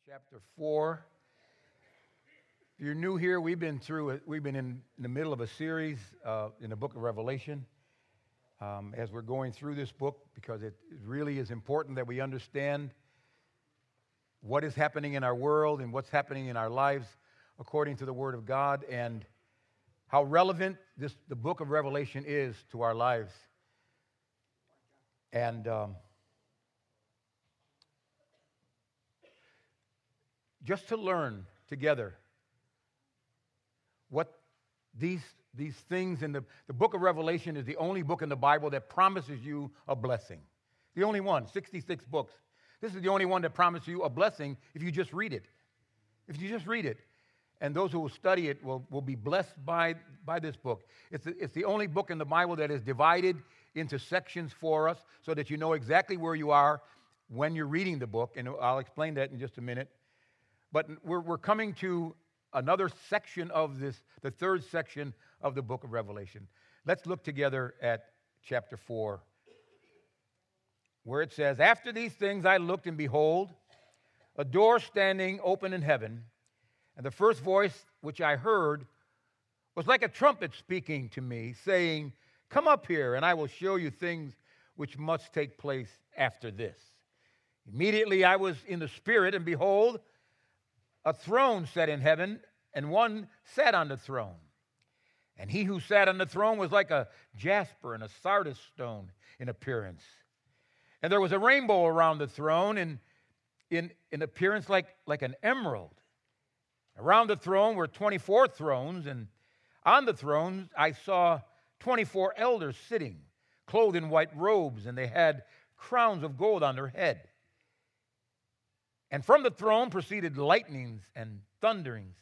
chapter 4. If you're new here, we've been in the middle of a series in the book of Revelation as we're going through this book, because it really is important that we understand what is happening in our world and what's happening in our lives according to the Word of God, and how relevant the book of Revelation is to our lives. And just to learn together what these things in the book of Revelation is the only book in the Bible that promises you a blessing. The only one, 66 books. This is the only one that promises you a blessing if you just read it. If you just read it. And those who will study it will be blessed by this book. It's the only book in the Bible that is divided into sections for us so that you know exactly where you are when you're reading the book. And I'll explain that in just a minute. But we're coming to another section of this, the third section of the book of Revelation. Let's look together at chapter 4, where it says, "After these things I looked, and behold, a door standing open in heaven, and the first voice which I heard was like a trumpet speaking to me, saying, 'Come up here, and I will show you things which must take place after this.' Immediately I was in the Spirit, and behold, a throne set in heaven, and one sat on the throne. And he who sat on the throne was like a jasper and a sardis stone in appearance. And there was a rainbow around the throne, and in appearance like an emerald. Around the throne were 24 thrones, and on the thrones I saw 24 elders sitting, clothed in white robes, and they had crowns of gold on their head. And from the throne proceeded lightnings and thunderings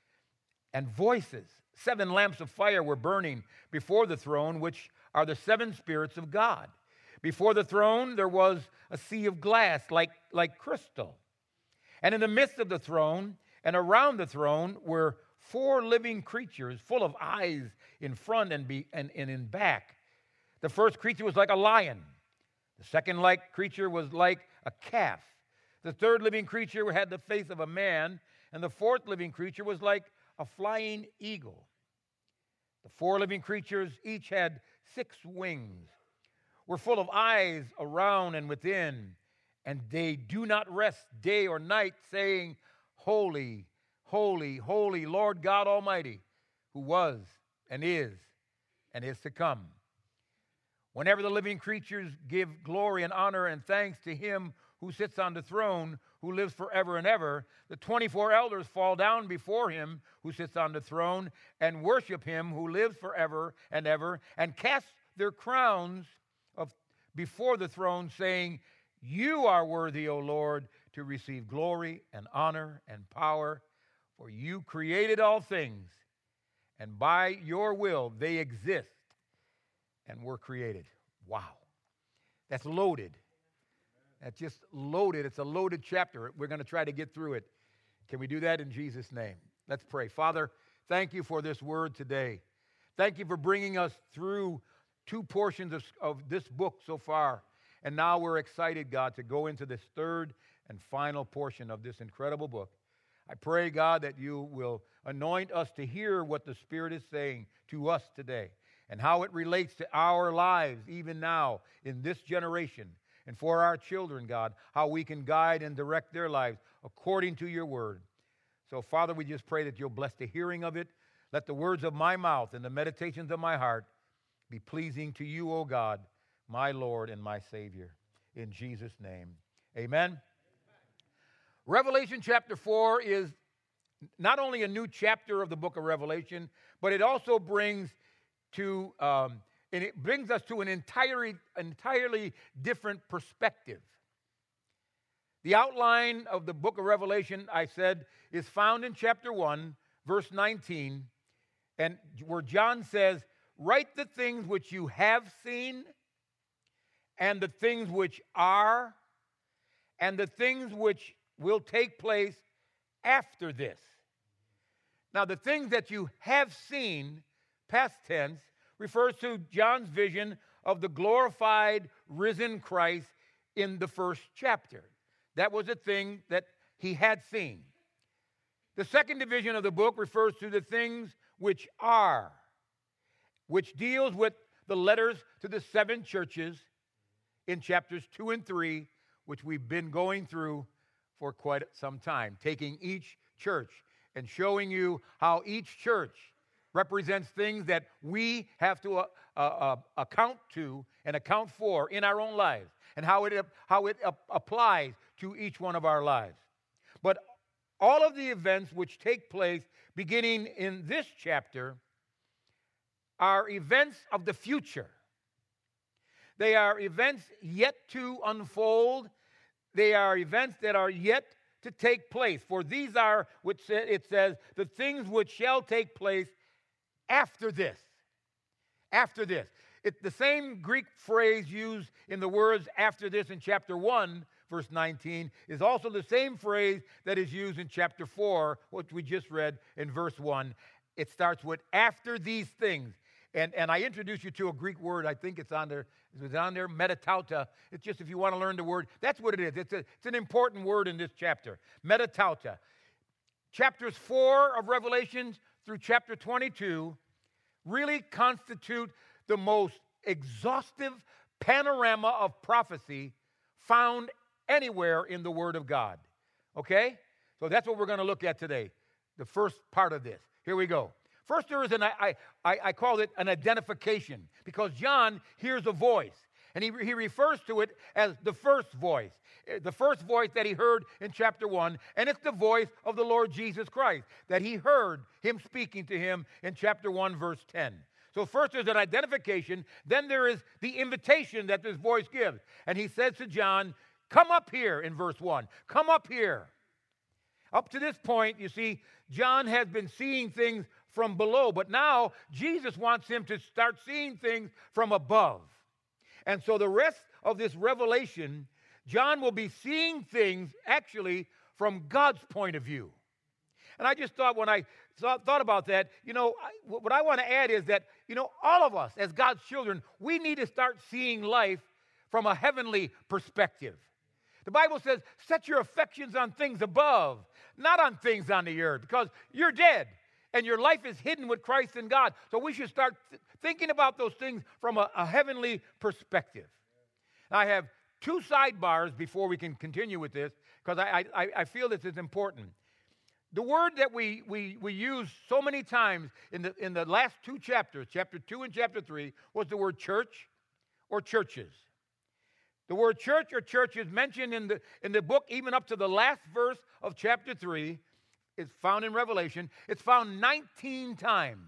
and voices. 7 lamps of fire were burning before the throne, which are the 7 spirits of God. Before the throne there was a sea of glass like crystal. And in the midst of the throne and around the throne were 4 living creatures full of eyes in front and in back. The first creature was like a lion. The second creature was like a calf. The third living creature had the face of a man, and the fourth living creature was like a flying eagle. The 4 living creatures each had 6 wings, were full of eyes around and within, and they do not rest day or night, saying, 'Holy, holy, holy, Lord God Almighty, who was and is to come.' Whenever the living creatures give glory and honor and thanks to him who sits on the throne, who lives forever and ever, the 24 elders fall down before him who sits on the throne and worship him who lives forever and ever, and cast their crowns before the throne, saying, 'You are worthy, O Lord, to receive glory and honor and power, for you created all things, and by your will they exist and were created.'" Wow. That's loaded. That's just loaded. It's a loaded chapter. We're going to try to get through it. Can we do that in Jesus' name? Let's pray. Father, thank you for this word today. Thank you for bringing us through 2 portions of this book so far. And now we're excited, God, to go into this third and final portion of this incredible book. I pray, God, that you will anoint us to hear what the Spirit is saying to us today and how it relates to our lives even now in this generation. And for our children, God, how we can guide and direct their lives according to your word. So, Father, we just pray that you'll bless the hearing of it. Let the words of my mouth and the meditations of my heart be pleasing to you, O God, my Lord and my Savior. In Jesus' name, amen. Revelation chapter 4 is not only a new chapter of the book of Revelation, but it also brings us to an entirely different perspective. The outline of the book of Revelation, I said, is found in chapter 1, verse 19, and where John says, "Write the things which you have seen, and the things which are, and the things which will take place after this." Now, the things that you have seen, past tense, refers to John's vision of the glorified, risen Christ in the first chapter. That was a thing that he had seen. The second division of the book refers to the things which are, which deals with the letters to the 7 churches in chapters 2 and 3, which we've been going through for quite some time, taking each church and showing you how each church represents things that we have to account to and account for in our own lives, and how it applies to each one of our lives. But all of the events which take place beginning in this chapter are events of the future. They are events yet to unfold. They are events that are yet to take place. For these are, it says, the things which shall take place after this. After this. The same Greek phrase used in the words after this in chapter 1, verse 19, is also the same phrase that is used in chapter 4, which we just read in verse 1. It starts with after these things. And I introduced you to a Greek word. I think it's on there. It's on there, metatauta. It's just if you want to learn the word, that's what it is. It's an important word in this chapter, metatauta. Chapters 4 of Revelation through chapter 22 really constitute the most exhaustive panorama of prophecy found anywhere in the Word of God. Okay? So that's what we're going to look at today, the first part of this. Here we go. First, there is I call it an identification, because John hears a voice, and he refers to it as the first voice that he heard in chapter 1, and it's the voice of the Lord Jesus Christ that he heard him speaking to him in chapter 1, verse 10. So first there's an identification, then there is the invitation that this voice gives, and he says to John, come up here in verse 1, come up here. Up to this point, you see, John has been seeing things from below, but now Jesus wants him to start seeing things from above. And so the rest of this revelation, John will be seeing things actually from God's point of view. And I just thought when I thought about that, what I want to add is that, all of us as God's children, we need to start seeing life from a heavenly perspective. The Bible says, set your affections on things above, not on things on the earth, because you're dead. And your life is hidden with Christ in God. So we should start thinking about those things from a heavenly perspective. I have 2 sidebars before we can continue with this, because I feel this is important. The word that we use so many times in the last 2 chapters, chapter 2 and chapter 3, was the word church or churches. The word church or church is mentioned in the book even up to the last verse of chapter 3. It's found in Revelation. It's found 19 times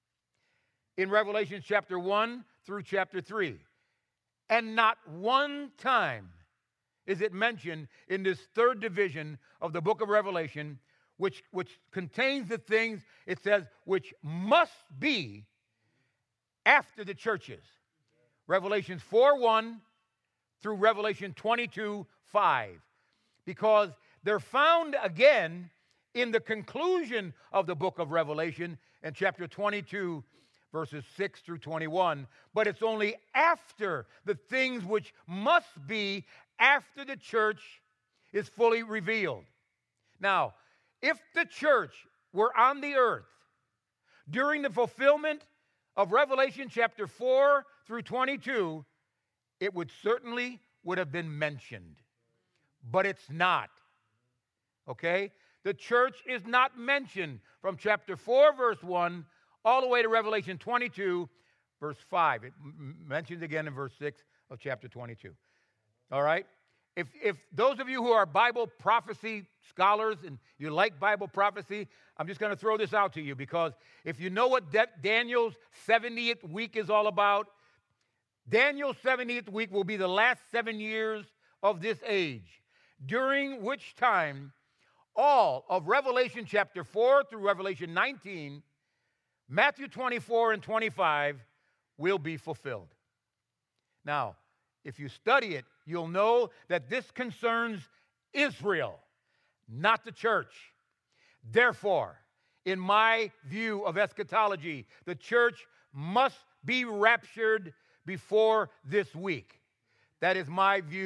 in Revelation chapter 1 through chapter 3. And not one time is it mentioned in this 3rd division of the book of Revelation, which contains the things, it says, which must be after the churches. Revelation 4:1 through Revelation 22:5. Because they're found again in the conclusion of the book of Revelation in chapter 22, verses 6 through 21, but it's only after the things which must be after the church is fully revealed. Now, if the church were on the earth during the fulfillment of Revelation chapter 4 through 22, it would have been mentioned, but it's not. Okay? The church is not mentioned from chapter 4, verse 1, all the way to Revelation 22, verse 5. It mentions again in verse 6 of chapter 22. All right? If those of you who are Bible prophecy scholars and you like Bible prophecy, I'm just going to throw this out to you, because if you know what Daniel's 70th week is all about, Daniel's 70th week will be the last 7 years of this age, during which time all of Revelation chapter 4 through Revelation 19, Matthew 24 and 25 will be fulfilled. Now, if you study it, you'll know that this concerns Israel, not the church. Therefore, in my view of eschatology, the church must be raptured before this week. That is my view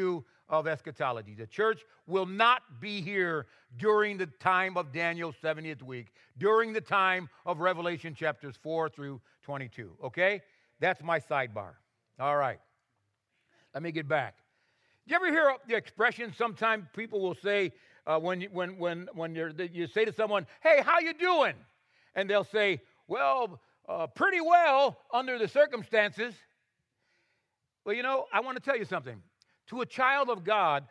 of eschatology. The church will not be here during the time of Daniel's 70th week, during the time of Revelation chapters 4 through 22. Okay? That's my sidebar. All right. Let me get back. Do you ever hear the expression? Sometimes people will say when you say to someone, "Hey, how you doing?" And they'll say, "Well, pretty well under the circumstances." Well, you know, I want to tell you something. To a child of God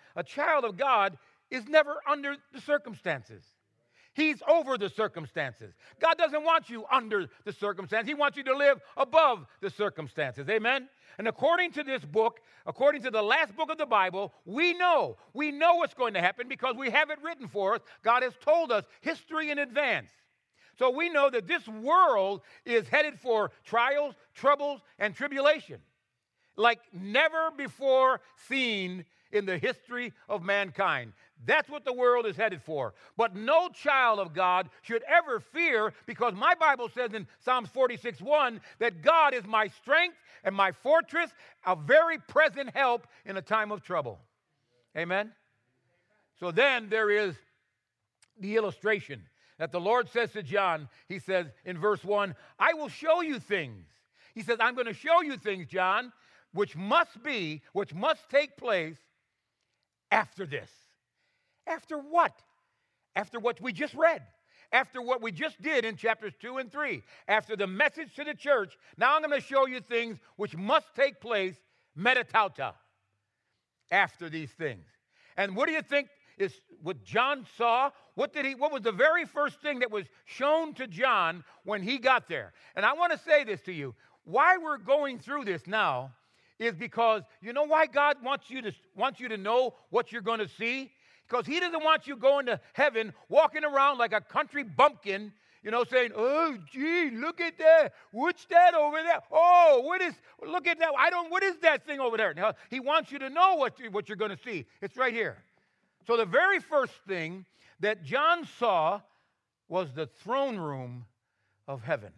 is never under the circumstances. He's over the circumstances. God doesn't want you under the circumstances. He wants you to live above the circumstances. Amen? And according to this book, according to the last book of the Bible, we know what's going to happen because we have it written for us. God has told us history in advance. So we know that this world is headed for trials, troubles, and tribulation, like never before seen in the history of mankind. That's what the world is headed for. But no child of God should ever fear, because my Bible says in Psalms 46:1 that God is my strength and my fortress, a very present help in a time of trouble. Amen? So then there is the illustration that the Lord says to John. He says in verse 1, "I will show you things." He says, "I'm going to show you things, John, which must take place after this." After what? After what we just read. After what we just did in chapters 2 and 3. After the message to the church, now I'm going to show you things which must take place metatauta. After these things. And what do you think is what John saw? What was the very first thing that was shown to John when he got there? And I want to say this to you. Why we're going through this now is because, you know why God wants you to know what you're going to see? Because he doesn't want you going to heaven walking around like a country bumpkin, you know, saying, "Oh, gee, look at that. What's that over there? Oh, look at that. What is that thing over there?" Now, he wants you to know what you're going to see. It's right here. So the very first thing that John saw was the throne room of heaven.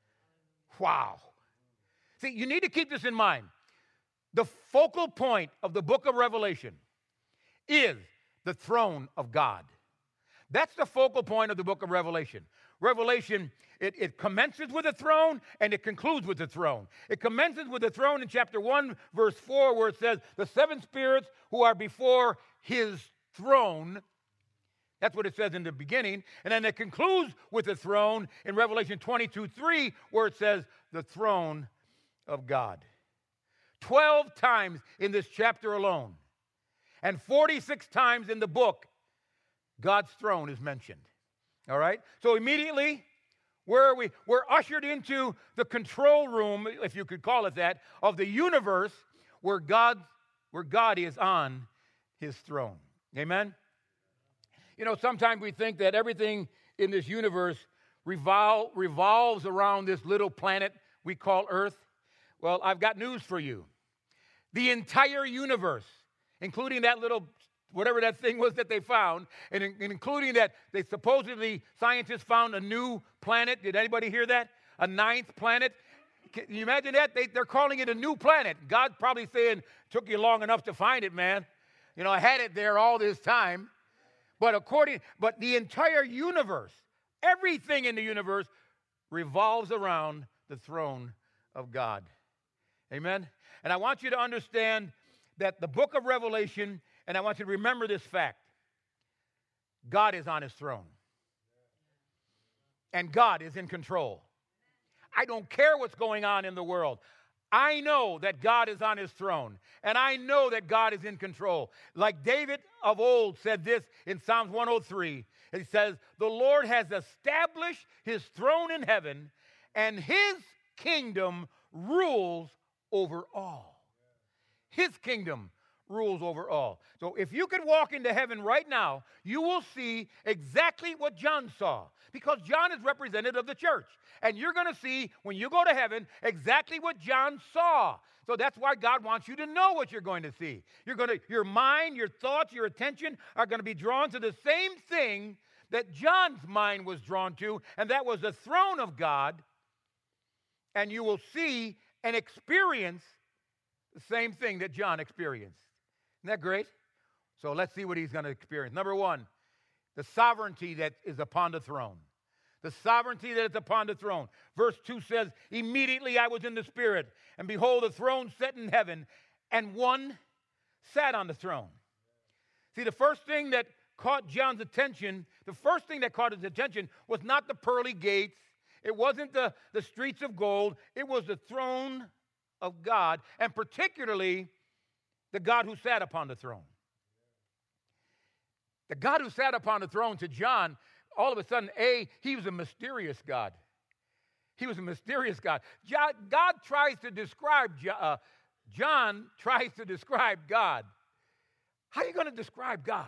Wow. See, you need to keep this in mind. The focal point of the book of Revelation is the throne of God. That's the focal point of the book of Revelation. Revelation, it commences with a throne and it concludes with the throne. It commences with the throne in chapter 1, verse 4, where it says, "The seven spirits who are before his throne." That's what it says in the beginning. And then it concludes with the throne in Revelation 22:3, where it says, "The throne of God." 12 times in this chapter alone. And 46 times in the book, God's throne is mentioned. All right? So immediately, where are we? We're ushered into the control room, if you could call it that, of the universe where God is on his throne. Amen? You know, sometimes we think that everything in this universe revolves around this little planet we call Earth. Well, I've got news for you. The entire universe, including that little, whatever that thing was that they found, and including that they supposedly, scientists found a new planet. Did anybody hear that? A ninth planet. Can you imagine that? They're calling it a new planet. God's probably saying, "Took you long enough to find it, man. You know, I had it there all this time." But the entire universe, everything in the universe revolves around the throne of God. Amen? And I want you to understand that the book of Revelation, and I want you to remember this fact, God is on his throne. And God is in control. I don't care what's going on in the world. I know that God is on his throne, and I know that God is in control. Like David of old said this in Psalms 103. He says, "The Lord has established his throne in heaven, and his kingdom rules over all." His kingdom rules over all. So if you could walk into heaven right now, you will see exactly what John saw, because John is representative of the church. And you're going to see, when you go to heaven, exactly what John saw. So that's why God wants you to know what you're going to see. Your mind, your thoughts, your attention are going to be drawn to the same thing that John's mind was drawn to, and that was the throne of God. And you will see and experience the same thing that John experienced. Isn't that great? So let's see what he's going to experience. Number one, the sovereignty that is upon the throne. The sovereignty that is upon the throne. Verse 2 says, immediately I was in the Spirit, and behold, a throne set in heaven, and one sat on the throne. See, the first thing that caught John's attention, was not the pearly gates. It wasn't the streets of gold. It was the throne of God, and particularly the God who sat upon the throne. The God who sat upon the throne, to John, all of a sudden, he was a mysterious God. He was a mysterious God. God tries to describe, John tries to describe God. How are you going to describe God?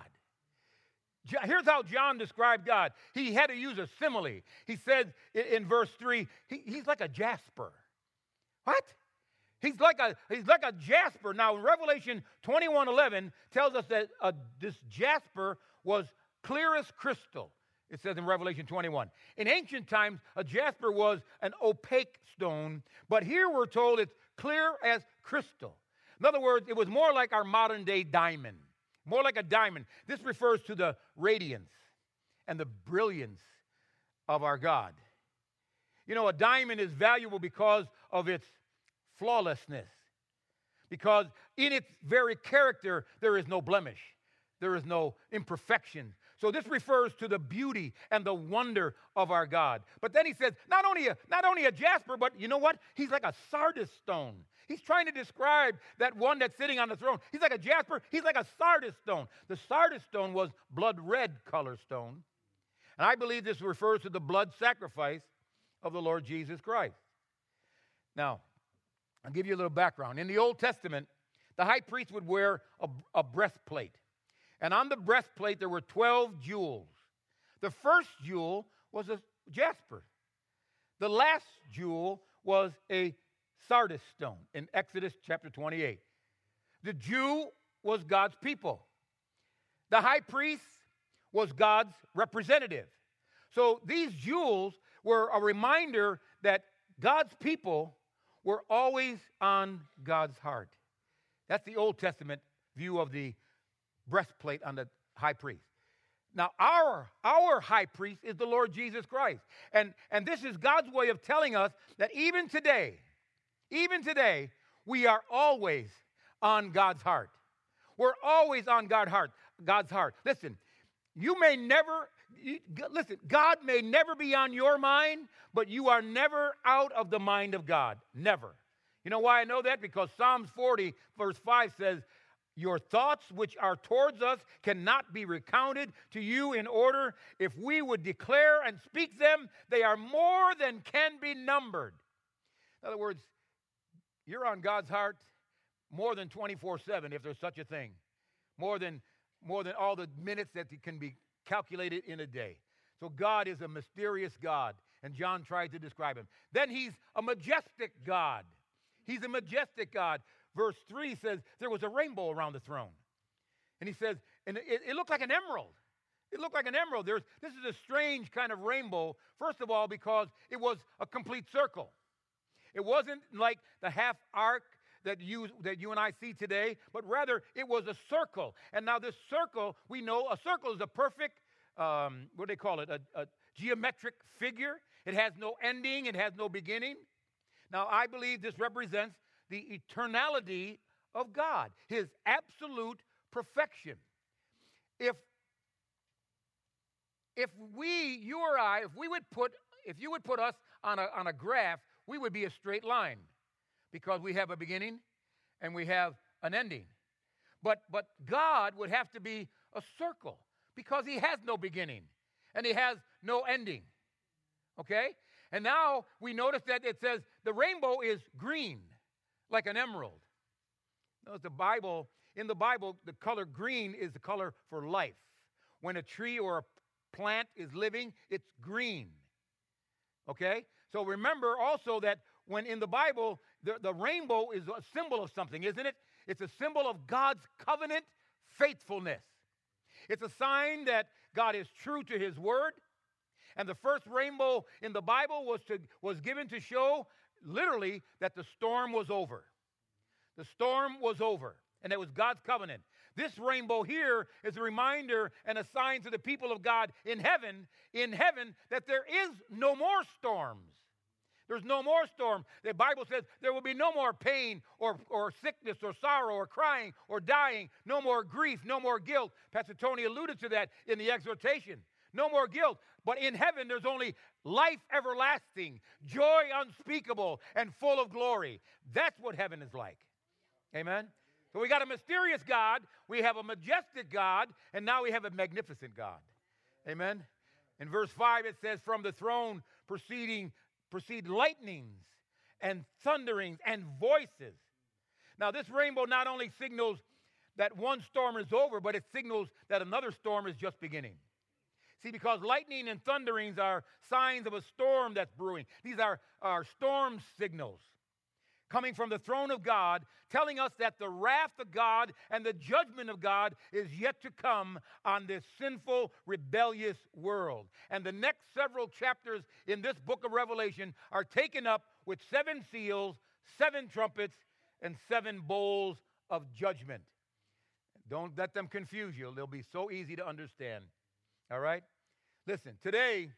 Here's how John described God. He had to use a simile. He said in verse 3, he's like a jasper. What? He's like a jasper. Now, Revelation 21:11 tells us that this jasper was clear as crystal. It says in Revelation 21. In ancient times, a jasper was an opaque stone, but here we're told it's clear as crystal. In other words, it was more like our modern day diamond, more like a diamond. This refers to the radiance and the brilliance of our God. You know, a diamond is valuable because of its flawlessness, because in its very character, there is no blemish. There is no imperfection. So this refers to the beauty and the wonder of our God. But then he says, not only a jasper, but you know what? He's like a sardis stone. He's trying to describe that one that's sitting on the throne. He's like a jasper. He's like a sardis stone. The sardis stone was blood red color stone. And I believe this refers to the blood sacrifice of the Lord Jesus Christ. Now, I'll give you a little background. In the Old Testament, the high priest would wear a breastplate. And on the breastplate, there were 12 jewels. The first jewel was a jasper. The last jewel was a sardis stone in Exodus chapter 28. The Jew was God's people. The high priest was God's representative. So these jewels were a reminder that God's people were always on God's heart. That's the Old Testament view of the breastplate on the high priest. Now, our high priest is the Lord Jesus Christ. And this is God's way of telling us that even today, we are always on God's heart. We're always on God's heart. Listen, God may never be on your mind, but you are never out of the mind of God. Never. You know why I know that? Because Psalms 40, verse 5 says, your thoughts which are towards us cannot be recounted to you in order. If we would declare and speak them, they are more than can be numbered. In other words, you're on God's heart more than 24/7, if there's such a thing. More than all the minutes that can be calculated in a day. So God is a mysterious God, and John tried to describe him. Then he's a majestic God. He's a majestic God. Verse 3 says there was a rainbow around the throne. And he says, and it looked like an emerald. It looked like an emerald. This is a strange kind of rainbow, first of all, because it was a complete circle. It wasn't like the half arc that you and I see today, but rather it was a circle. And now this circle, we know a circle is a perfect, what do they call it, a geometric figure. It has no ending. It has no beginning. Now, I believe this represents the eternality of God, his absolute perfection. If you or I, if you would put us on a graph, we would be a straight line because we have a beginning and we have an ending. But God would have to be a circle because he has no beginning and he has no ending. Okay? And now we notice that it says the rainbow is green, like an emerald. Notice in the Bible, the color green is the color for life. When a tree or a plant is living, it's green. Okay? So remember also that when in the Bible, the rainbow is a symbol of something, isn't it? It's a symbol of God's covenant faithfulness. It's a sign that God is true to his word. And the first rainbow in the Bible was given to show literally that the storm was over. The storm was over, and it was God's covenant. This rainbow here is a reminder and a sign to the people of God in heaven, that there is no more storms. There's no more storm. The Bible says there will be no more pain or sickness or sorrow or crying or dying, no more grief, no more guilt. Pastor Tony alluded to that in the exhortation. No more guilt. But in heaven, there's only life everlasting, joy unspeakable, and full of glory. That's what heaven is like. Amen? So we got a mysterious God, we have a majestic God, and now we have a magnificent God. Amen? In verse 5, it says, from the throne proceed lightnings and thunderings and voices. Now, this rainbow not only signals that one storm is over, but it signals that another storm is just beginning. See, because lightning and thunderings are signs of a storm that's brewing. These are storm signals coming from the throne of God, telling us that the wrath of God and the judgment of God is yet to come on this sinful, rebellious world. And the next several chapters in this book of Revelation are taken up with 7 seals, 7 trumpets, and 7 bowls of judgment. Don't let them confuse you. They'll be so easy to understand. All right? Listen, today,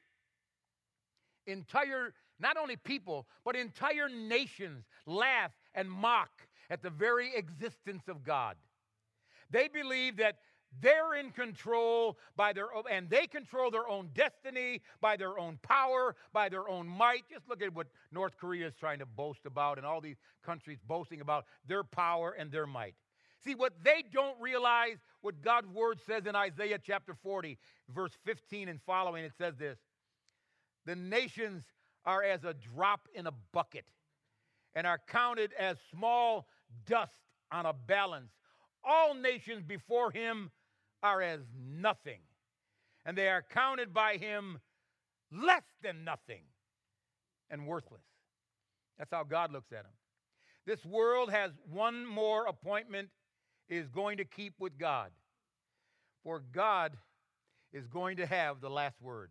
not only people, but entire nations laugh and mock at the very existence of God. They believe that they're in control and they control their own destiny by their own power, by their own might. Just look at what North Korea is trying to boast about and all these countries boasting about their power and their might. See, what they don't realize, what God's word says in Isaiah chapter 40, verse 15 and following, it says this: the nations are as a drop in a bucket and are counted as small dust on a balance. All nations before him are as nothing, and they are counted by him less than nothing and worthless. That's how God looks at them. This world has one more appointment it is going to keep with God, for God is going to have the last word.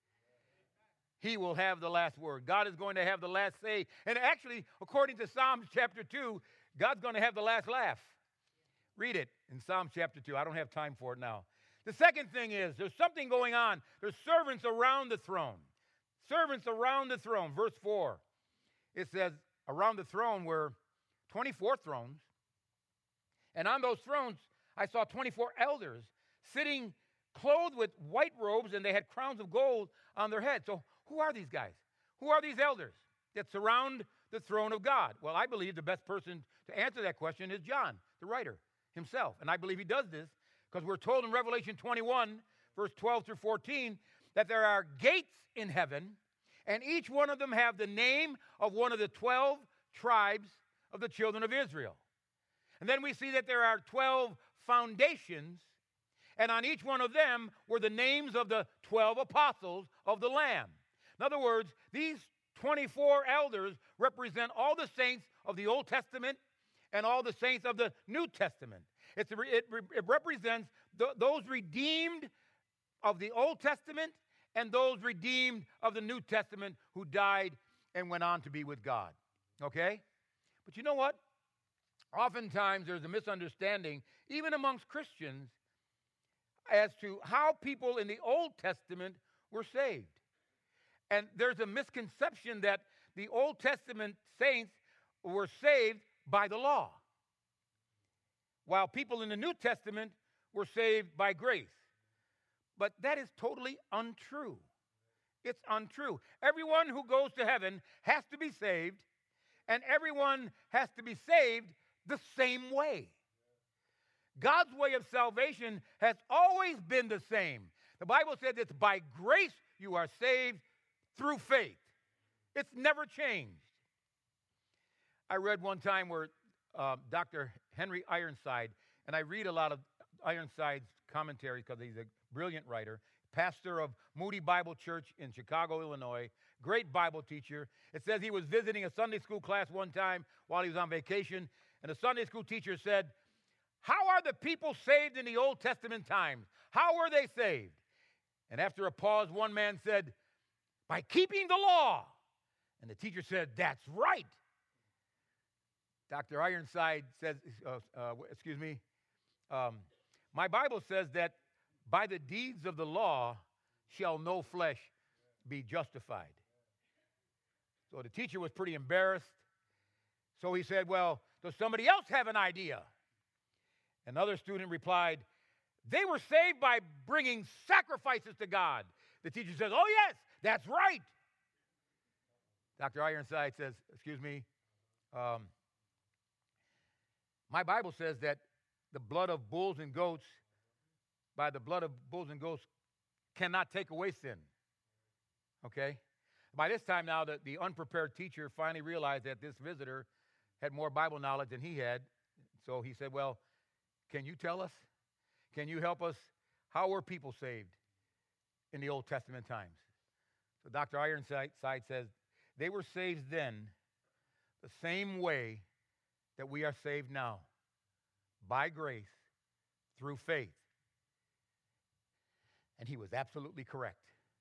He will have the last word. God is going to have the last say. And actually, according to Psalms chapter 2, God's going to have the last laugh. Read it in Psalms chapter 2. I don't have time for it now. The second thing is there's something going on. There's servants around the throne. Servants around the throne. Verse 4. It says, around the throne were 24 thrones. And on those thrones, I saw 24 elders sitting clothed with white robes, and they had crowns of gold on their heads. So who are these guys? Who are these elders that surround the throne of God? Well, I believe the best person to answer that question is John, the writer himself. And I believe he does this because we're told in Revelation 21, verse 12 through 14, that there are gates in heaven, and each one of them have the name of one of the 12 tribes of the children of Israel. And then we see that there are 12 foundations, and on each one of them were the names of the 12 apostles of the Lamb. In other words, these 24 elders represent all the saints of the Old Testament and all the saints of the New Testament. It represents those redeemed of the Old Testament and those redeemed of the New Testament who died and went on to be with God. Okay? But you know what? Oftentimes there's a misunderstanding, even amongst Christians, as to how people in the Old Testament were saved. And there's a misconception that the Old Testament saints were saved by the law, while people in the New Testament were saved by grace. But that is totally untrue. It's untrue. Everyone who goes to heaven has to be saved, and everyone has to be saved the same way. God's way of salvation has always been the same. The Bible said it's by grace you are saved through faith. It's never changed. I read one time where Dr. Henry Ironside, and I read a lot of Ironside's commentaries because he's a brilliant writer, pastor of Moody Bible Church in Chicago, Illinois, great Bible teacher. It says he was visiting a Sunday school class one time while he was on vacation, and the Sunday school teacher said, "How are the people saved in the Old Testament times? How were they saved?" And after a pause, one man said, "By keeping the law." And the teacher said, "That's right." Dr. Ironside says, My Bible says that by the deeds of the law shall no flesh be justified. So the teacher was pretty embarrassed. So he said, well, does somebody else have an idea? Another student replied, they were saved by bringing sacrifices to God. The teacher says, oh, yes, that's right. Dr. Ironside says, excuse me, my Bible says that the blood of bulls and goats, by the blood of bulls and goats, cannot take away sin. Okay? By this time now, the unprepared teacher finally realized that this visitor had more Bible knowledge than he had. So he said, well, can you tell us? Can you help us? How were people saved in the Old Testament times? So Dr. Ironside says, they were saved then the same way that we are saved now, by grace, through faith. And he was absolutely correct.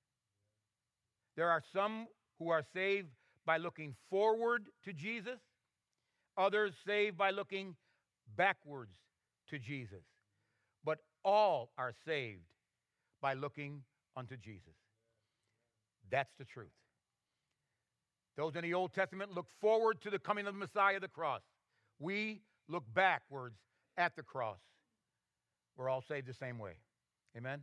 There are some who are saved by looking forward to Jesus, others saved by looking backwards to Jesus. But all are saved by looking unto Jesus. That's the truth. Those in the Old Testament look forward to the coming of the Messiah, the cross. We look backwards at the cross. We're all saved the same way. Amen?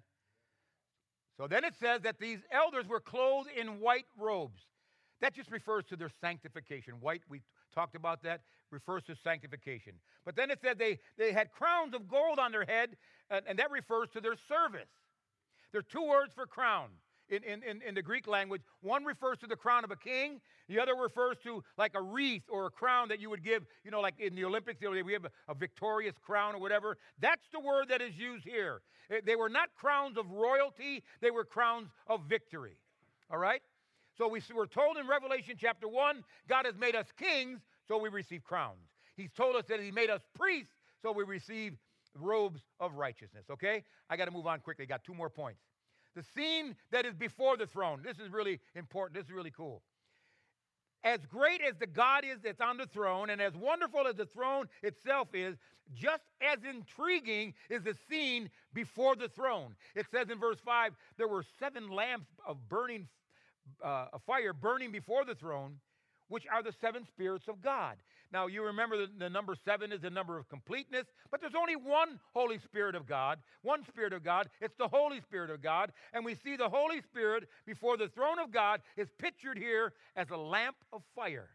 So then it says that these elders were clothed in white robes. That just refers to their sanctification. White, we talked about that, refers to sanctification. But then it said they had crowns of gold on their head, and that refers to their service. There are two words for crown in the Greek language. One refers to the crown of a king. The other refers to like a wreath or a crown that you would give, like in the Olympics, we have a victorious crown or whatever. That's the word that is used here. They were not crowns of royalty. They were crowns of victory. All right? So we're told in Revelation chapter 1, God has made us kings, so we receive crowns. He's told us that he made us priests, so we receive robes of righteousness. Okay? I got to move on quickly. Got two more points. The scene that is before the throne. This is really important. This is really cool. As great as the God is that's on the throne, and as wonderful as the throne itself is, just as intriguing is the scene before the throne. It says in verse 5, there were 7 lamps of burning a fire burning before the throne, which are the 7 spirits of God. Now, you remember the number 7 is the number of completeness, but there's only one Holy Spirit of God, one Spirit of God. It's the Holy Spirit of God, and we see the Holy Spirit before the throne of God is pictured here as a lamp of fire.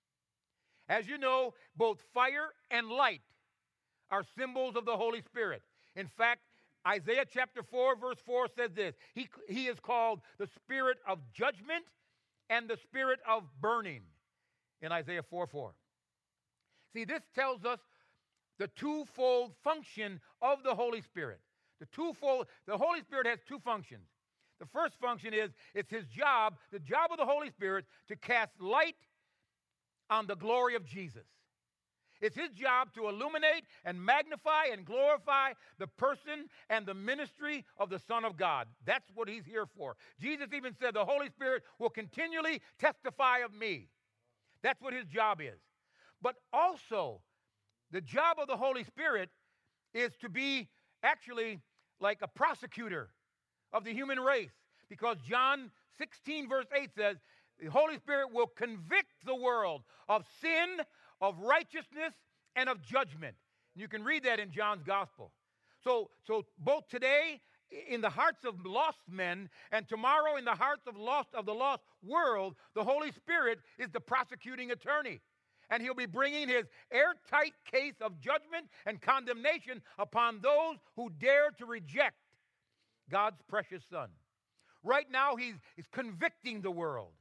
As you know, both fire and light are symbols of the Holy Spirit. In fact, Isaiah chapter 4, verse 4 says this. He is called the Spirit of judgment and the Spirit of burning in Isaiah 4:4. See, this tells us the twofold function of the Holy Spirit. The Holy Spirit has two functions. The first function is it's his job, the job of the Holy Spirit, to cast light on the glory of Jesus. It's his job to illuminate and magnify and glorify the person and the ministry of the Son of God. That's what he's here for. Jesus even said the Holy Spirit will continually testify of me. That's what his job is. But also, the job of the Holy Spirit is to be actually like a prosecutor of the human race. Because John 16, verse 8 says, the Holy Spirit will convict the world of sin, of righteousness, and of judgment. And you can read that in John's gospel. So both today in the hearts of lost men and tomorrow in the hearts of the lost world, the Holy Spirit is the prosecuting attorney. And he'll be bringing his airtight case of judgment and condemnation upon those who dare to reject God's precious Son. Right now, he's convicting the world.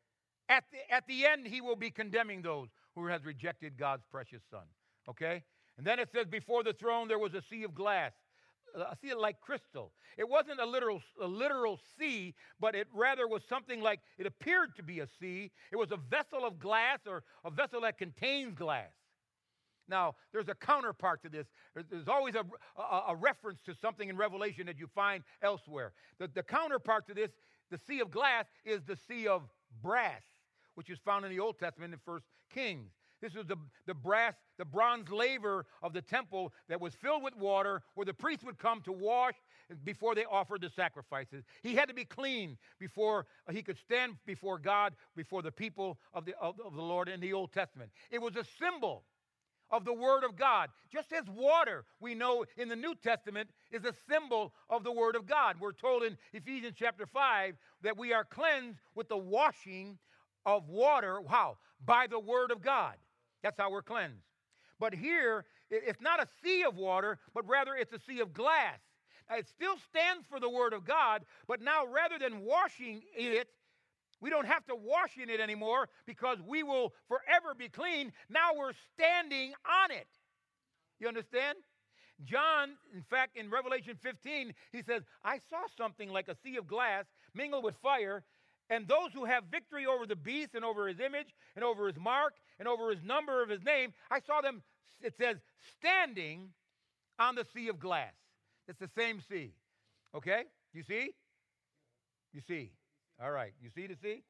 At the end, he will be condemning those who have rejected God's precious Son. Okay? And then it says, before the throne there was a sea of glass, a sea like crystal. It wasn't a literal sea, but it rather was something like, it appeared to be a sea. It was a vessel of glass, or a vessel that contains glass. Now, there's a counterpart to this. There's always a reference to something in Revelation that you find elsewhere. The counterpart to this, the sea of glass, is the sea of brass, which is found in the Old Testament in 1 Kings. This was the bronze laver of the temple that was filled with water, where the priest would come to wash before they offered the sacrifices. He had to be clean before he could stand before God, before the people of the Lord in the Old Testament. It was a symbol of the Word of God. Just as water, we know in the New Testament, is a symbol of the Word of God. We're told in Ephesians chapter 5 that we are cleansed with the washing of water. How? By the Word of God. That's how we're cleansed. But here, it's not a sea of water, but rather it's a sea of glass. Now, it still stands for the Word of God, but now rather than washing it, we don't have to wash in it anymore because we will forever be clean. Now we're standing on it. You understand? John, in fact, in Revelation 15, he says, I saw something like a sea of glass mingled with fire, and those who have victory over the beast and over his image and over his mark and over his number of his name, I saw them, it says, standing on the sea of glass. It's the same sea. Okay? You see? You see. All right. You see the sea?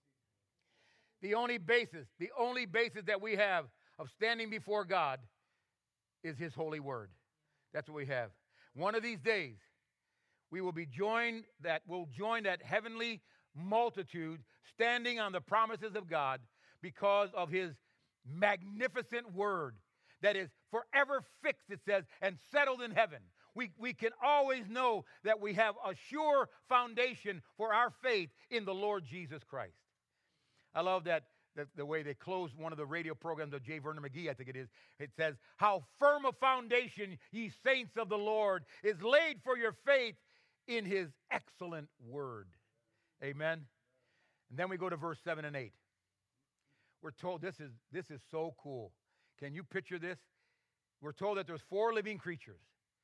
The only basis that we have of standing before God is his holy word. That's what we have. One of these days, we'll join that heavenly multitude standing on the promises of God because of his magnificent word that is forever fixed, it says, and settled in heaven. We can always know that we have a sure foundation for our faith in the Lord Jesus Christ. I love that the way they close one of the radio programs of J. Vernon McGee, I think it is. It says, how firm a foundation, ye saints of the Lord, is laid for your faith in his excellent word. Amen. And then we go to verse 7 and 8. We're told this is so cool. Can you picture this? We're told that there's 4 living creatures.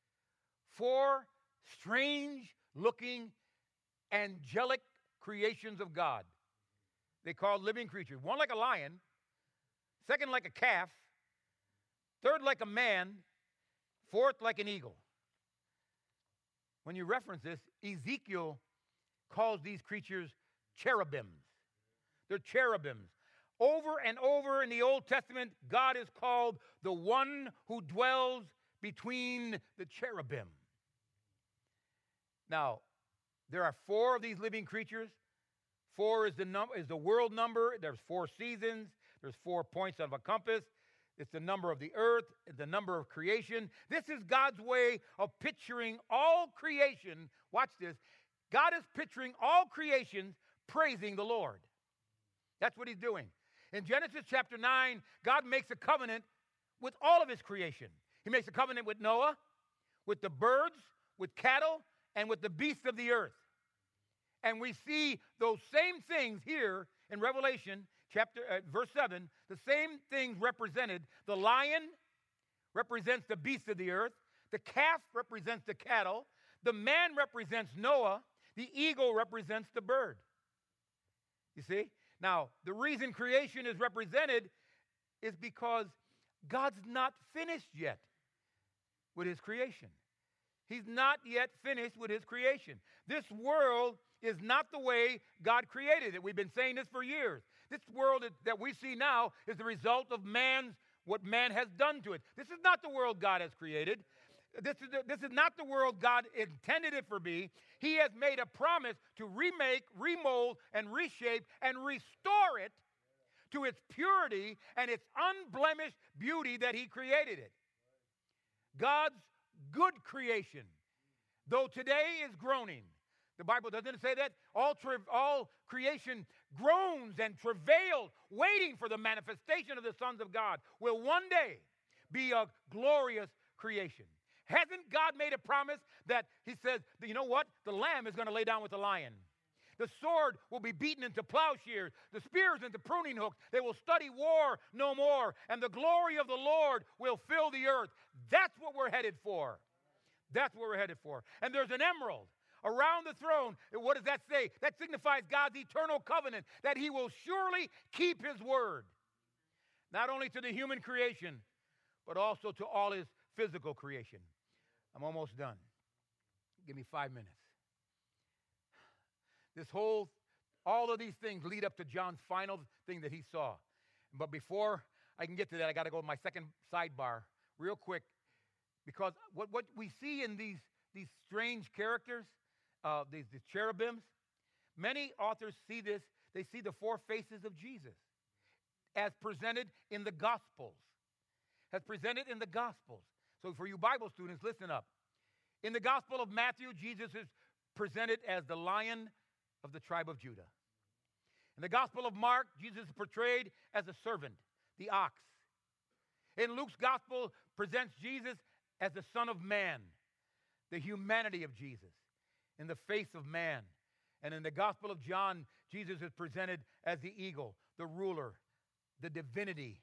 4 strange-looking angelic creations of God. They called living creatures. 1 like a lion, 2nd like a calf, 3rd like a man, 4th like an eagle. When you reference this, Ezekiel calls these creatures cherubims. They're cherubims. Over and over in the Old Testament, God is called the one who dwells between the cherubim. Now, there are 4 of these living creatures. 4 is the world number. There's 4 seasons. There's 4 points of a compass. It's the number of the earth, the number of creation. This is God's way of picturing all creation. Watch this. God is picturing all creation praising the Lord. That's what he's doing. In Genesis chapter 9, God makes a covenant with all of his creation. He makes a covenant with Noah, with the birds, with cattle, and with the beasts of the earth. And we see those same things here in Revelation verse 7. The same things represented. The lion represents the beasts of the earth. The calf represents the cattle. The man represents Noah. The eagle represents the bird. You see? Now, the reason creation is represented is because God's not finished yet with his creation. He's not yet finished with his creation. This world is not the way God created it. We've been saying this for years. This world that we see now is the result of what man has done to it. This is not the world God has created. This is not the world God intended it for be. He has made a promise to remake, remold, and reshape and restore it to its purity and its unblemished beauty that he created it. God's good creation, though today is groaning. The Bible doesn't say that. All creation groans and travails, waiting for the manifestation of the sons of God, will one day be a glorious creation. Hasn't God made a promise that he says, you know what? The lamb is going to lay down with the lion. The sword will be beaten into plowshares, the spears into pruning hooks. They will study war no more, and the glory of the Lord will fill the earth. That's what we're headed for. That's what we're headed for. And there's an emerald around the throne. What does that say? That signifies God's eternal covenant, that he will surely keep his word, not only to the human creation, but also to all his physical creation. I'm almost done. Give me 5 minutes. All of these things lead up to John's final thing that he saw. But before I can get to that. I got to go to my second sidebar real quick, because what we see in these strange characters, these cherubims, many authors see this. They see the four faces of Jesus as presented in the Gospels. So for you Bible students, listen up. In the Gospel of Matthew, Jesus is presented as the Lion of the tribe of Judah. In the Gospel of Mark, Jesus is portrayed as a servant, the ox. In Luke's Gospel, presents Jesus as the Son of Man, the humanity of Jesus in the face of man. And in the Gospel of John, Jesus is presented as the eagle, the ruler, the divinity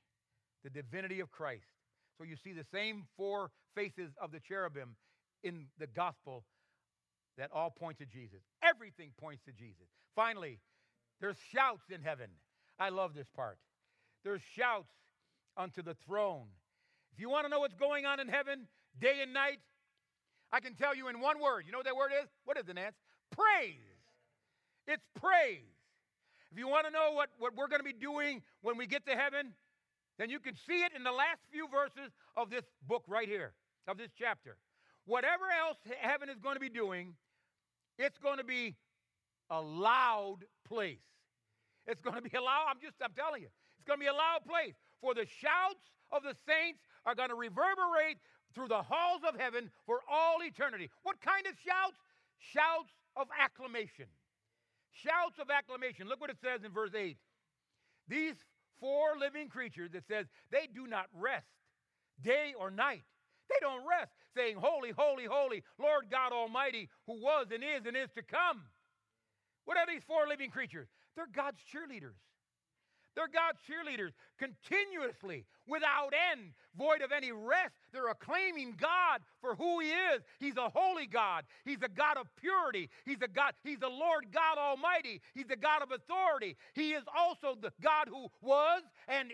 of Christ. So you see the same four faces of the cherubim in the gospel that all point to Jesus. Everything points to Jesus. Finally, there's shouts in heaven. I love this part. There's shouts unto the throne. If you want to know what's going on in heaven day and night, I can tell you in one word. You know what that word is? What is it, Nance? Praise. It's praise. If you want to know what we're going to be doing when we get to heaven, then you can see it in the last few verses of this book right here, of this chapter. Whatever else heaven is going to be doing, it's going to be a loud place. It's going to be a loud, I'm telling you, it's going to be a loud place. For the shouts of the saints are going to reverberate through the halls of heaven for all eternity. What kind of shouts? Shouts of acclamation. Shouts of acclamation. Look what it says in verse 8. These four living creatures, it says, they do not rest day or night. They don't rest, saying, holy, holy, holy, Lord God Almighty, who was and is to come. What are these four living creatures? They're God's cheerleaders. They're God's cheerleaders continuously, without end, void of any rest. They're acclaiming God for who He is. He's a holy God. He's a God of purity. He's a God. He's the Lord God Almighty. He's the God of authority. He is also the God who was and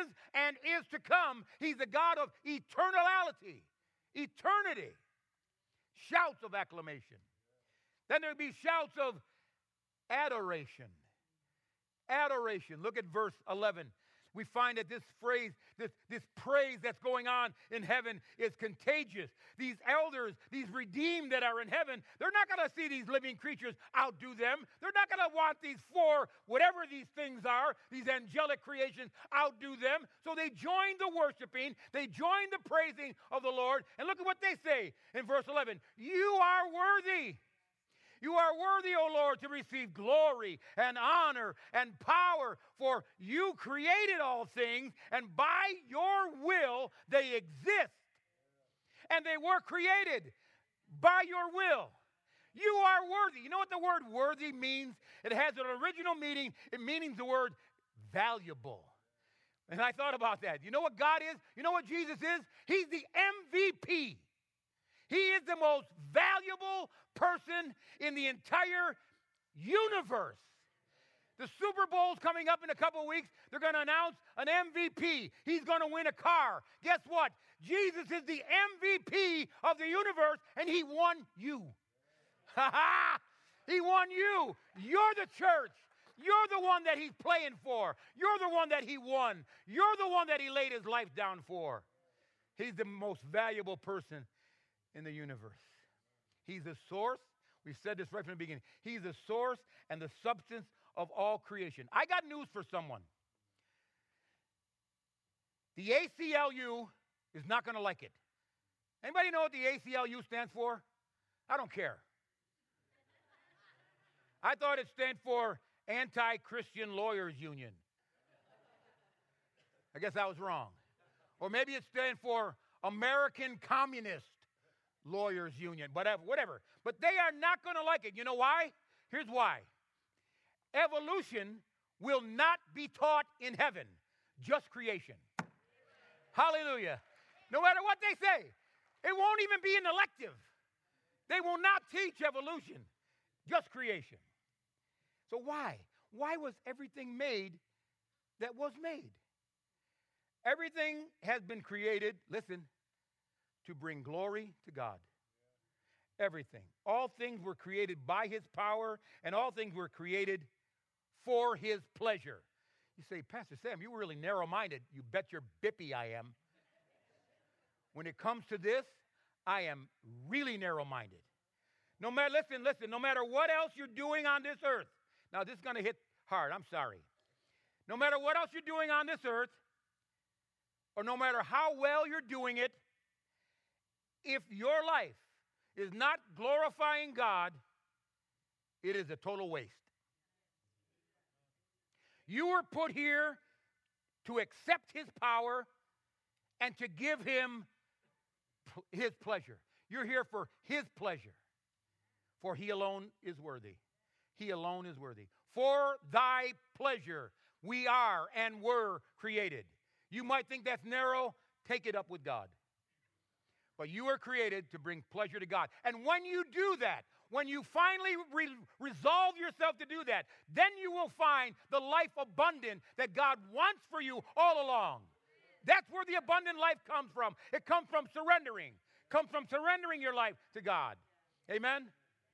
is to come. He's the God of eternality, eternity. Shouts of acclamation. Then there'll be shouts of adoration. Adoration. Look at verse 11. We find that this phrase, this praise that's going on in heaven is contagious. These elders, these redeemed that are in heaven, they're not going to see these living creatures outdo them. They're not going to want these four, whatever these things are, these angelic creations, outdo them. So they join the worshiping, they join the praising of the Lord. And look at what they say in verse 11. You are worthy. You are worthy, O Lord, to receive glory and honor and power, for you created all things, and by your will they exist. And they were created by your will. You are worthy. You know what the word worthy means? It has an original meaning. It means the word valuable. And I thought about that. You know what God is? You know what Jesus is? He's the MVP. He is the most valuable person in the entire universe. The Super Bowl's coming up in a couple of weeks. They're going to announce an MVP. He's going to win a car. Guess what? Jesus is the MVP of the universe, and He won you. Ha ha! He won you. You're the church. You're the one that He's playing for. You're the one that He won. You're the one that He laid His life down for. He's the most valuable person in the universe. He's the source. We've said this right from the beginning. He's the source and the substance of all creation. I got news for someone. The ACLU is not going to like it. Anybody know what the ACLU stands for? I don't care. I thought it stood for Anti-Christian Lawyers Union. I guess I was wrong. Or maybe it stands for American Communist Lawyers Union, whatever. But they are not going to like it. You know why? Here's why. Evolution will not be taught in heaven, just creation. Hallelujah. No matter what they say, it won't even be an elective. They will not teach evolution, just creation. So why? Why was everything made that was made? Everything has been created, listen, to bring glory to God. Everything. All things were created by His power, and all things were created for His pleasure. You say, Pastor Sam, you were really narrow-minded. You bet your bippy I am. When it comes to this, I am really narrow-minded. No matter, listen, no matter what else you're doing on this earth. Now, this is going to hit hard. I'm sorry. No matter what else you're doing on this earth, or no matter how well you're doing it, if your life is not glorifying God, it is a total waste. You were put here to accept his power and to give him his pleasure. You're here for his pleasure. For he alone is worthy. He alone is worthy. For thy pleasure we are and were created. You might think that's narrow. Take it up with God. But you are created to bring pleasure to God. And when you do that, when you finally resolve yourself to do that, then you will find the life abundant that God wants for you all along. That's where the abundant life comes from. It comes from surrendering. It comes from surrendering your life to God. Amen?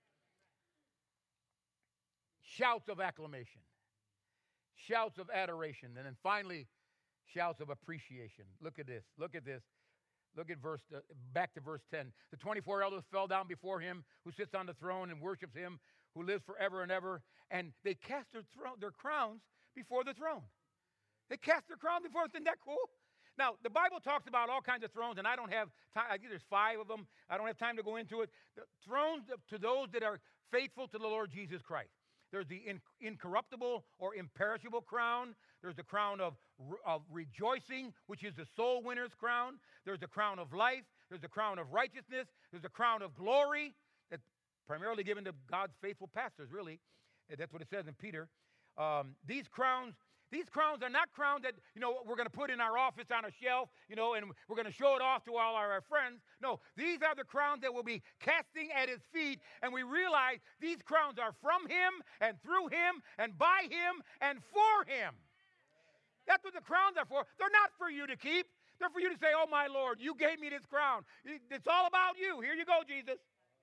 Shouts of acclamation. Shouts of adoration. And then finally, shouts of appreciation. Look at this. Look at this. Look at back to verse 10. The 24 elders fell down before him who sits on the throne and worships him who lives forever and ever. And they cast their crowns before the throne. They cast their crowns before. Isn't that cool? Now, the Bible talks about all kinds of thrones, and I don't have time. I think there's 5 of them. I don't have time to go into it. The thrones to those that are faithful to the Lord Jesus Christ. There's the incorruptible or imperishable crown. There's the crown of rejoicing, which is the soul winner's crown. There's the crown of life. There's the crown of righteousness. There's the crown of glory that's primarily given to God's faithful pastors, really. That's what it says in Peter. These crowns are not crowns that, we're going to put in our office on a shelf, and we're going to show it off to all our friends. No, these are the crowns that we'll be casting at his feet, and we realize these crowns are from him and through him and by him and for him. That's what the crowns are for. They're not for you to keep. They're for you to say, oh, my Lord, you gave me this crown. It's all about you. Here you go, Jesus.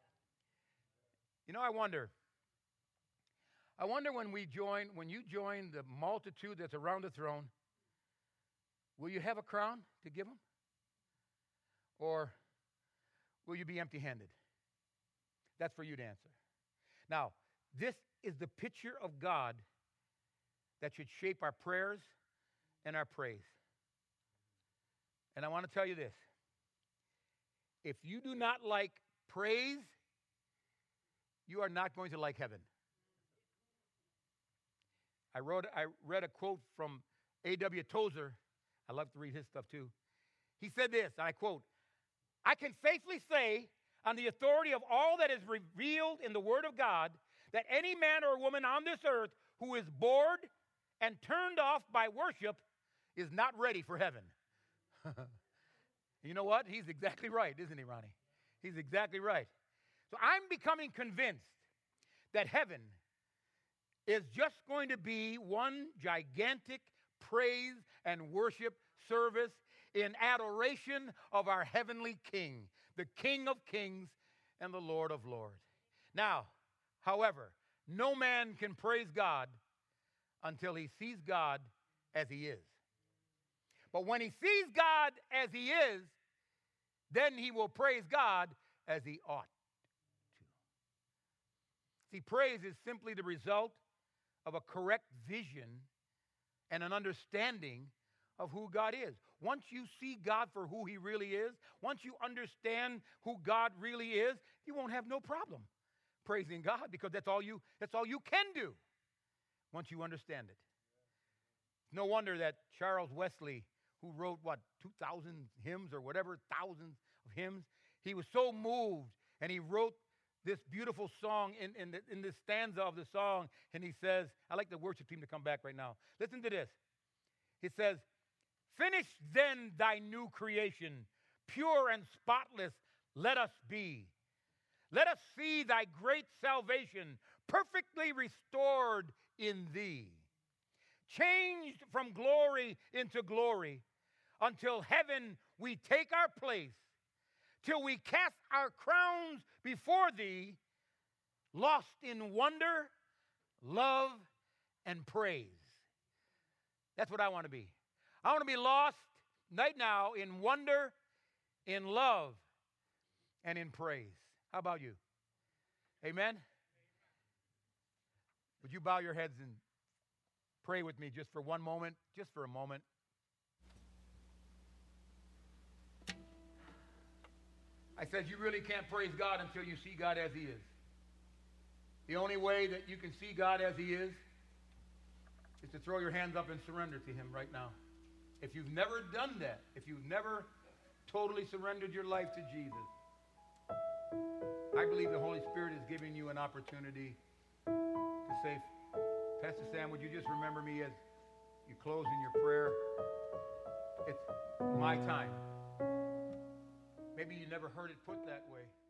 I wonder when you join the multitude that's around the throne, will you have a crown to give them? Or will you be empty-handed? That's for you to answer. Now, this is the picture of God that should shape our prayers and our praise. And I want to tell you this. If you do not like praise, you are not going to like heaven. I read a quote from A.W. Tozer. I love to read his stuff too. He said this, and I quote, I can safely say on the authority of all that is revealed in the Word of God that any man or woman on this earth who is bored and turned off by worship is not ready for heaven. You know what? He's exactly right, isn't he, Ronnie? He's exactly right. So I'm becoming convinced that heaven is just going to be one gigantic praise and worship service in adoration of our heavenly King, the King of Kings and the Lord of Lords. Now, however, no man can praise God until he sees God as he is. But when he sees God as he is, then he will praise God as he ought to. See, praise is simply the result of a correct vision and an understanding of who God is. Once you see God for who he really is, once you understand who God really is, you won't have no problem praising God, because that's all you can do once you understand it. No wonder that Charles Wesley, who wrote 2,000 hymns or whatever, thousands of hymns, he was so moved, and he wrote this beautiful song in this stanza of the song, and he says, I like the worship team to come back right now. Listen to this. He says, finish then thy new creation, pure and spotless let us be. Let us see thy great salvation perfectly restored in thee, changed from glory into glory, until heaven we take our place, till we cast our crowns before thee, lost in wonder, love, and praise. That's what I want to be. I want to be lost right now in wonder, in love, and in praise. How about you? Amen? Would you bow your heads and pray with me just for one moment, just for a moment? I said you really can't praise God until you see God as He is. The only way that you can see God as He is to throw your hands up and surrender to Him right now. If you've never done that, if you've never totally surrendered your life to Jesus, I believe the Holy Spirit is giving you an opportunity to say, Pastor Sam, would you just remember me as you close in your prayer? It's my time. Maybe you never heard it put that way.